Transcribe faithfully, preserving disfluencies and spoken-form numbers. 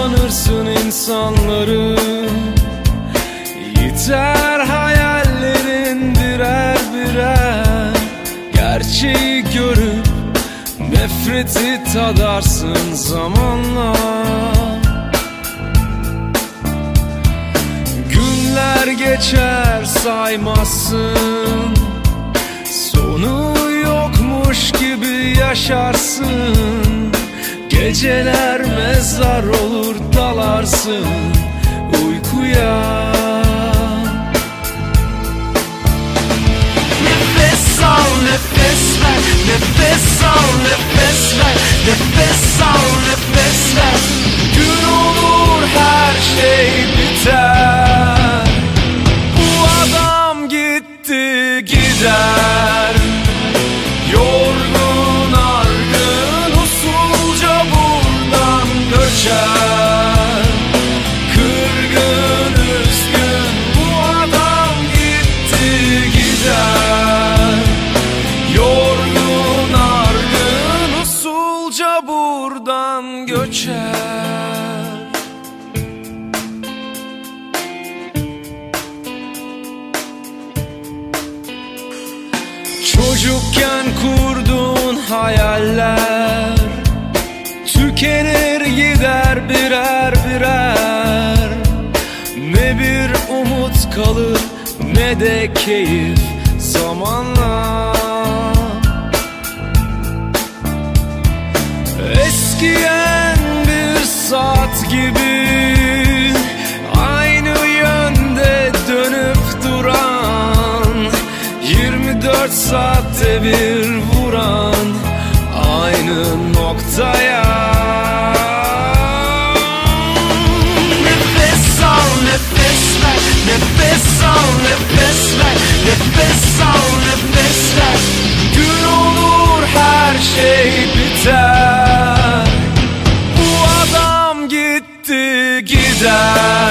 tanırsın insanları. Yeter hayallerin birer birer, gerçeği görüp nefreti tadarsın zamanla. Günler geçer saymazsın, sonu yokmuş gibi yaşarsın. Geceler mezar olur dalarsın uykuya. Nefes al, nefes ver, nefes al, nefes ver, nefes al, nefes ver. Gün olur her şey biter, bu adam gitti gider. Yorgun argın usulca buradan göçer. Kırgın üzgün bu adam gitti gider. Yorgun argın usulca buradan göçer. Çocukken kurduğun hayaller tükenir gider birer birer. Ne bir umut kalır ne de keyif zamanla. Eskiyen bir saat gibi aynı yönde dönüp duran, yirmi dört saatte bir vuran aynı noktaya. Nefes al, nefes ver, nefes al, nefes ver, nefes al, nefes ver. Gün olur her şey biter, bu adam gitti gider.